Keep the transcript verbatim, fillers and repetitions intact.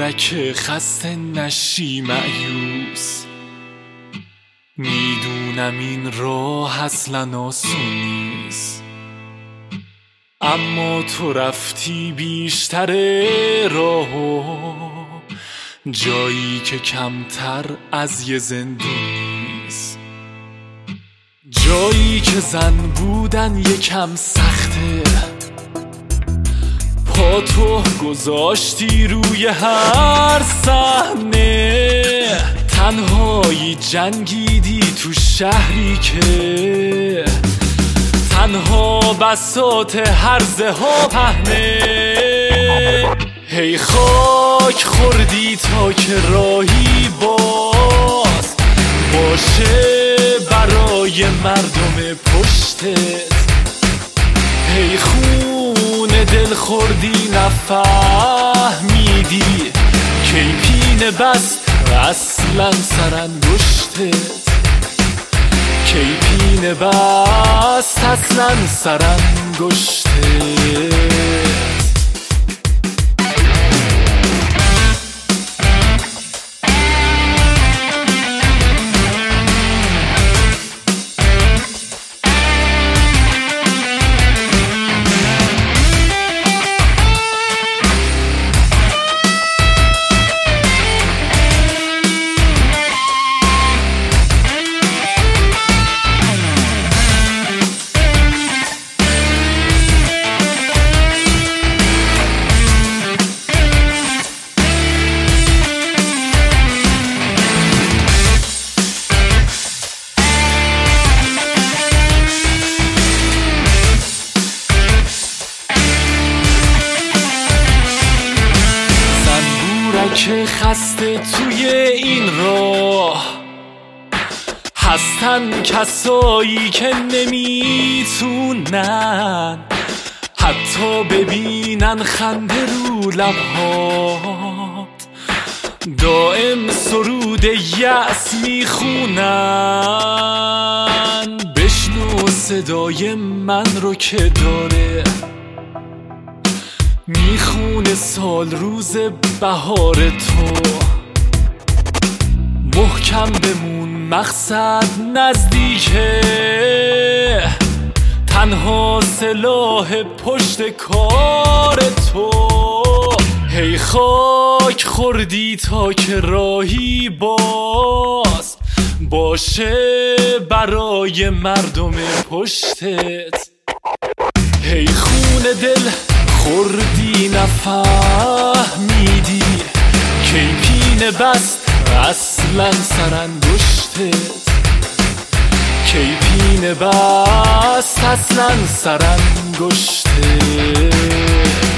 صنبورک خسته نشی مایوس، میدونم این راه اصلا آسون نیست، اما تو رفتی بیشتر راهو، جایی که کمتر از یه زندون نیست، جایی که زن بودن یکم سخته، پا تو گذاشتی روی هر صحنه، تنهایی جنگیدی تو شهری که تنها بساط هرزه ها پهنه، هی خاک خوردی تا که راهی باز باشه برای مردم پشتت، هی خون دل خوردی نفهمیدی کی پینه بست اصلا سرانگشتت، کی پینه بست اصلا سرانگشتت. که خسته توی این راه هستن کسایی که نمیتونن حتی ببینن خنده رو لبهات، دائم سرود یأس میخونن، بشنو صدای من رو که داره میخونه سال روز بهار تو، محکم بمون مقصد نزدیکه، تنها سلاح پشت کار تو، هی خاک خوردی تا که راهی باز باشه برای مردم پشتت، هی خون دل خوردی نفهمیدی کی پینه بست اصلا سرانگشتت، کی پینه بست اصلا سرانگشتت.